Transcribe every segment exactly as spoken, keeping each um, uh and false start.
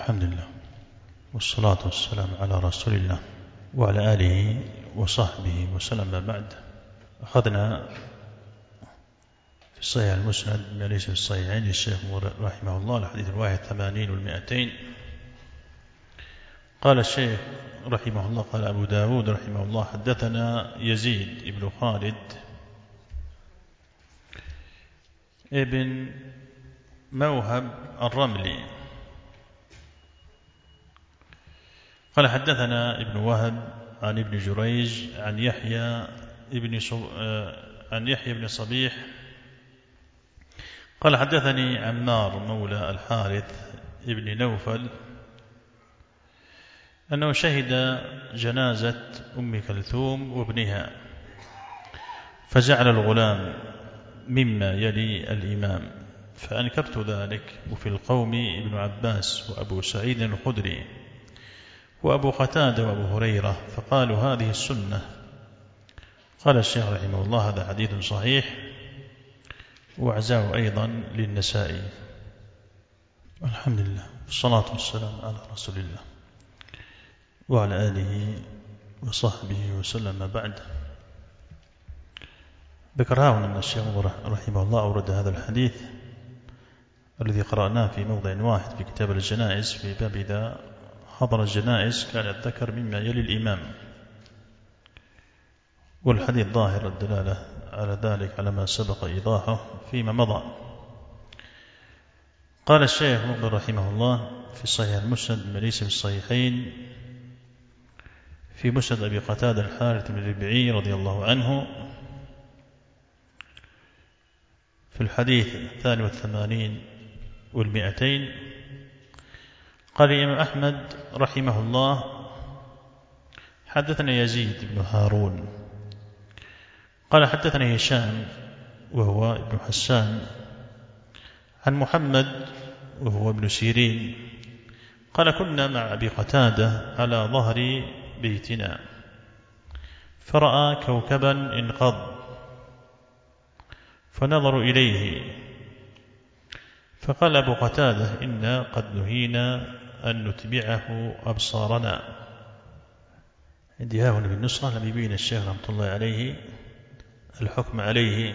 الحمد لله والصلاة والسلام على رسول الله وعلى آله وصحبه وسلم. ما بعد، أخذنا في الصحيح المسند ما ليس في الصحيحين للشيخ رحمه الله الحديث الواحد ثمانين والمئتين. قال الشيخ رحمه الله قال أبو داود رحمه الله حدثنا يزيد بن خالد ابن موهب الرملي قال حدثنا ابن وهب عن ابن جريج عن يحيى ابن صب... عن يحيى بن صبيح قال حدثني عمار مولى الحارث ابن نوفل أنه شهد جنازة أم كلثوم وابنها فجعل الغلام مما يلي الإمام، فأنكرت ذلك. وفي القوم ابن عباس وأبو سعيد الخدري وأبو قتادة وأبو هريرة فقالوا هذه السنة. قال الشيخ رحمه الله هذا حديث صحيح وأعزاه أيضا للنسائي. الحمد لله والصلاة والسلام على رسول الله وعلى آله وصحبه وسلم. بعد، ذكرها أن الشيخ رحمه الله أورد هذا الحديث الذي قرأناه في موضع واحد في كتاب الجنائز في باب إذا حضر الجنائز كان الذكر مما يلي الإمام، والحديث ظاهر الدلالة على ذلك على ما سبق إيضاحه فيما مضى. قال الشيخ مقبل رحمه الله في صحيح المسند ليس في الصحيحين في مسند أبي قتادة الحارث بن ربيعي رضي الله عنه في الحديث الثاني والثمانين والمئتين. قال الإمام أحمد رحمه الله حدثنا يزيد بن هارون قال حدثنا هشام وهو ابن حسان عن محمد وهو ابن سيرين قال كنا مع أبي قتادة على ظهر بيتنا فرأى كوكبا انقض فنظروا إليه فقال أبو قتادة إنا قد نهينا أن نتبعه أبصارنا. عندي هنا بالنسخة لم يبين الشيخ رحمة الله عليه الحكم عليه،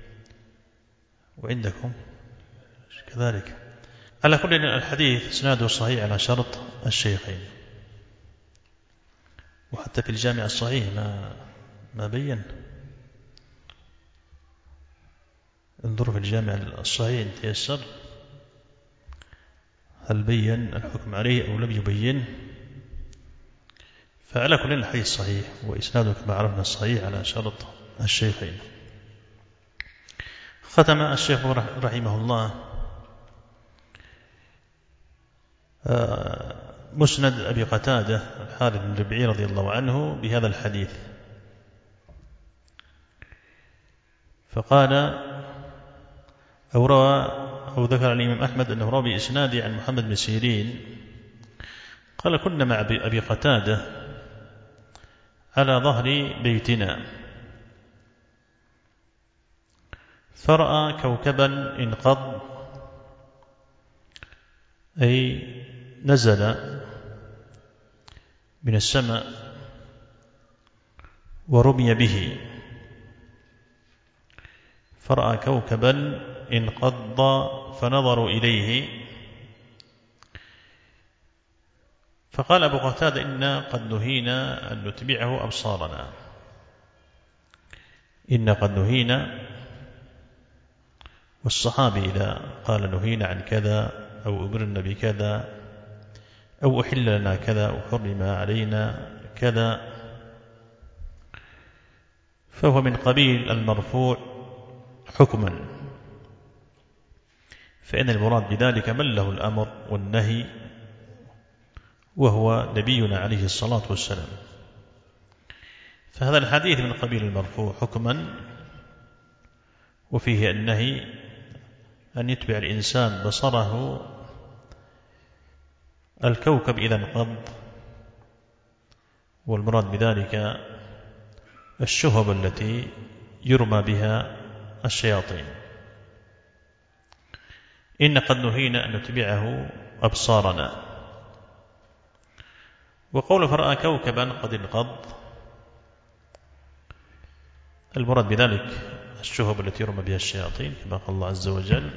وعندكم كذلك. على كل الحديث اسناده صحيح على شرط الشيخين، وحتى في الجامع الصحيح ما ما بين. انظروا في الجامع الصحيح إن تيسر هل بين الحكم عليه أو لم يبين. فعلى كل الحديث صحيح وإسناده كما عرفنا الصحيح على شرط الشيخين. ختم الشيخ رحمه الله مسند أبي قتادة الحارث بن ربيعي رضي الله عنه بهذا الحديث، فقال أو روى أو ذكر الإمام أحمد أنه روى بإسناده عن محمد بن سيرين قال كنا مع أبي قتادة على ظهر بيتنا فرأى كوكبا انقض أي نزل من السماء ورمي به، فرأى كوكبا انقض فنظروا إليه فقال أبو قتادة إنا قد نهينا أن نتبعه أبصارنا. إنا قد نهينا، والصحابي إذا قال نهينا عن كذا أو أمرنا بكذا أو أحل لنا كذا أو حرم علينا كذا فهو من قبيل المرفوع حكما، فإن المراد بذلك من له الأمر والنهي وهو نبينا عليه الصلاة والسلام. فهذا الحديث من قبيل المرفوع حكما، وفيه النهي أن يتبع الإنسان بصره الكوكب إذا انقض، والمراد بذلك الشهب التي يرمى بها الشياطين. إن قد نهينا أن نتبعه أبصارنا وقول فرأى كوكبا قد انقض، المراد بذلك الشهب التي يرمى بها الشياطين كما قال الله عز وجل: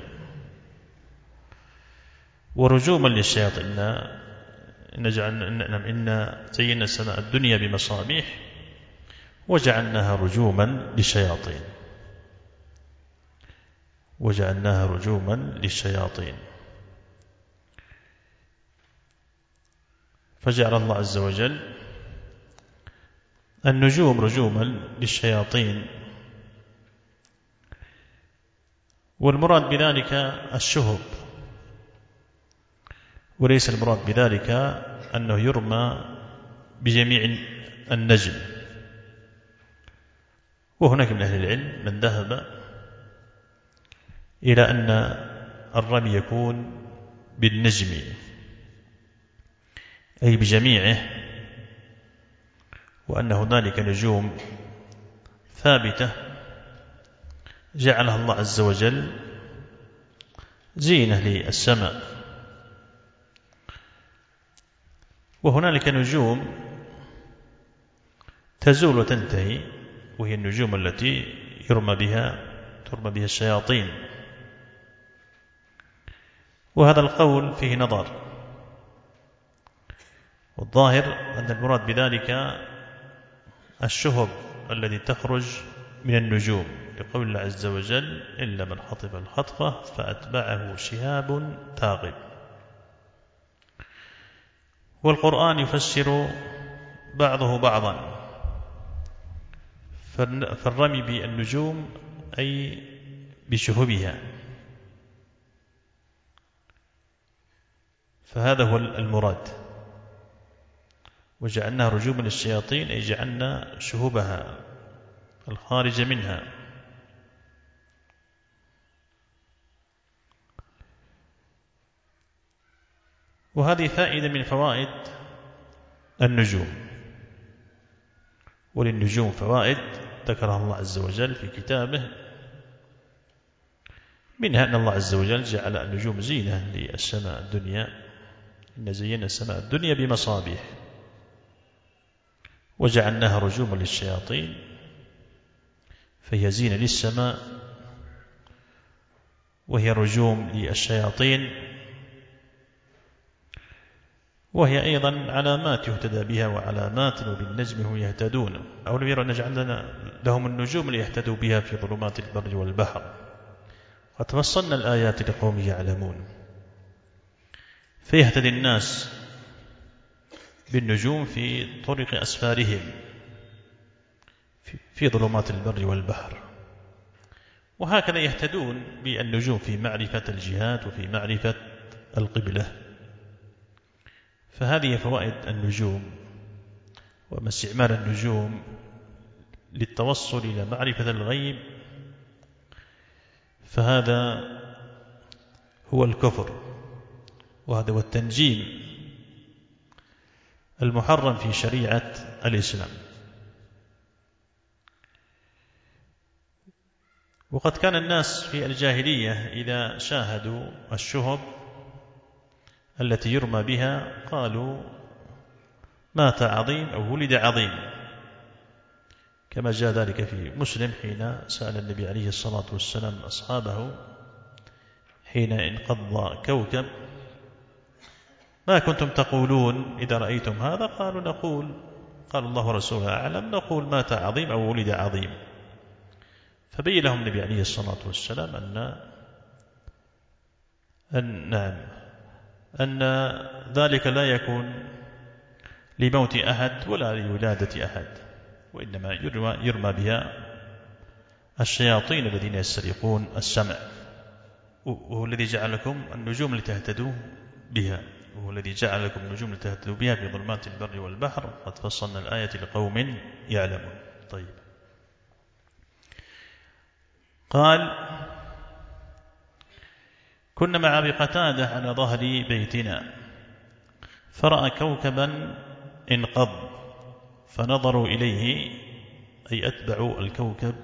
ورجوما للشياطين. إن, إن زينا السماء الدنيا بمصابيح وجعلناها رجوما للشياطين وجعلناها رجوما للشياطين فجعل الله عز وجل النجوم رجوما للشياطين. والمراد بذلك الشهب، وليس المراد بذلك أنه يرمى بجميع النجم. وهناك من أهل العلم من ذهب إلى أن الرمي يكون بالنجم أي بجميعه، وأن هنالك نجوم ثابتة جعلها الله عز وجل زينة للسماء، وهنالك نجوم تزول وتنتهي، وهي النجوم التي يرمى بها ترمى بها الشياطين. وهذا القول فيه نظر، والظاهر أن المراد بذلك الشهب التي تخرج من النجوم، لقول الله عز وجل: إلا من خطف الخطفة فأتبعه شهاب ثاقب. والقرآن يفسر بعضه بعضا، فالرمي بالنجوم أي بشهبها، فهذا هو المراد. وجعلنا رجوما للشياطين أي جعلنا شهبها الخارج منها. وهذه فائدة من فوائد النجوم. وللنجوم فوائد ذكرها الله عز وجل في كتابه، منها أن الله عز وجل جعل النجوم زينة للسماء الدنيا: إن زينا السماء الدنيا بمصابيح وجعلناها رجوما للشياطين، فهي زينة للسماء وهي رجوم للشياطين، وهي أيضا علامات يهتدى بها وعلامات وبالنجم هم يهتدون. أو لم يروا نجعلنا لهم النجوم ليهتدوا بها في ظلمات البر والبحر، قد فصلنا الآيات لقوم يعلمون. فيهتدي الناس بالنجوم في طرق أسفارهم في ظلمات البر والبحر، وهكذا يهتدون بالنجوم في معرفة الجهات وفي معرفة القبلة. فهذه فوائد النجوم، وما استعمال النجوم للتوصل إلى معرفة الغيب، فهذا هو الكفر، وهذا هو التنجيم المحرم في شريعة الإسلام. وقد كان الناس في الجاهلية إذا شاهدوا الشهب التي يرمى بها قالوا: مات عظيم أو ولد عظيم، كما جاء ذلك في مسلم حين سأل النبي عليه الصلاة والسلام أصحابه حين انقض كوكب: ما كنتم تقولون إذا رأيتم هذا؟ قالوا: نقول قال الله ورسوله أعلم، نقول مات عظيم أو ولد عظيم. فبين لهم النبي عليه الصلاة والسلام أن أن نعم أن ذلك لا يكون لموت أحد ولا لولادة أحد، وإنما يرمى, يرمى بها الشياطين الذين يسترقون السمع، وهو الذي جعل لكم النجوم لتهتدوا بها، وهو الذي جعل لكم النجوم لتهتدوا بها في ظلمات البر والبحر، قد فصلنا الآية لقوم يعلمون. طيب، قال: كنا مع أبي قتادة على ظهر بيتنا فرأى كوكبا انقض فنظروا إليه، أي أتبعوا الكوكب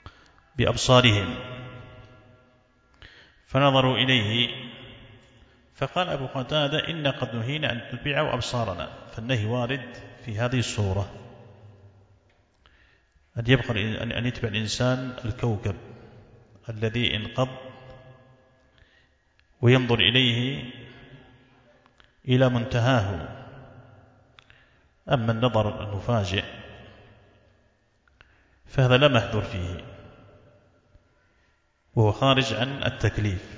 بأبصارهم، فنظروا إليه فقال أبو قتادة إن قد نهينا أن نتبعه أبصارنا. فالنهي وارد في هذه الصورة، أن يبقى أن يتبع الإنسان الكوكب الذي انقض وينظر إليه إلى منتهاه. أما النظر المفاجئ فهذا لا محذور فيه، وهو خارج عن التكليف.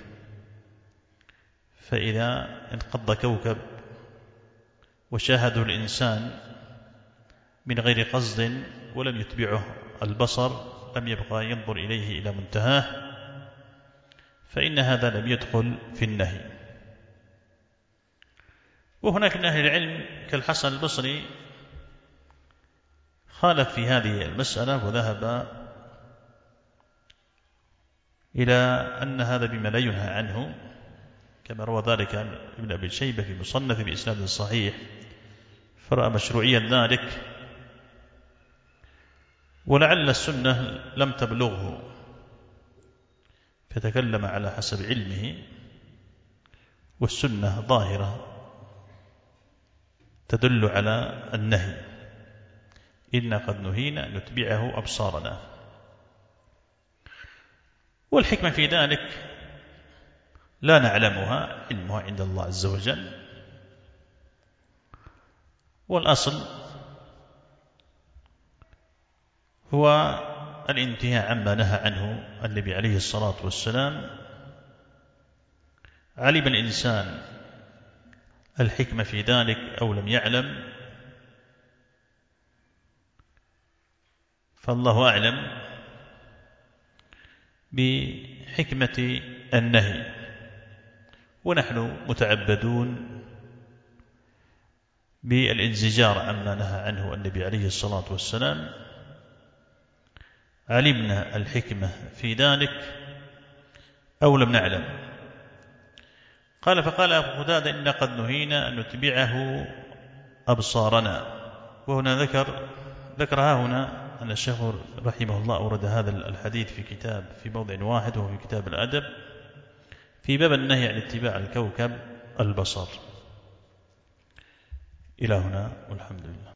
فإذا انقض كوكب وشاهده الإنسان من غير قصد ولم يتبعه البصر، لم يبقى ينظر إليه إلى منتهاه، فإن هذا لم يدخل في النهي. وهناك من أهل العلم كالحسن البصري خالف في هذه المسألة وذهب إلى أن هذا بما لا ينهى عنه، كما روى ذلك عن ابن أبي شيبة في مصنف بإسناد صحيح، فرأى مشروعيا ذلك، ولعل السنة لم تبلغه فتكلم على حسب علمه، والسنة ظاهرة تدل على النهي، إنا قد نهينا أن نتبعه أبصارنا. والحكمة في ذلك لا نعلمها، علمها عند الله عز وجل، والأصل هو الانتهاء عما نهى عنه النبي عليه الصلاة والسلام. علم الإنسان الحكمة في ذلك أو لم يعلم فالله أعلم بحكمة النهي، ونحن متعبدون بالانزجار عما نهى عنه النبي عليه الصلاة والسلام. علمنا الحكمة في ذلك أو لم نعلم. قال فقال أبو قتادة إن قد نهينا أن نتبعه أبصارنا. وهنا ذكر ذكرها هنا أن الشيخ رحمه الله أورد هذا الحديث في كتاب في موضع واحد، وهو في كتاب الأدب في باب النهي عن اتباع الكوكب البصر. إلى هنا والحمد لله.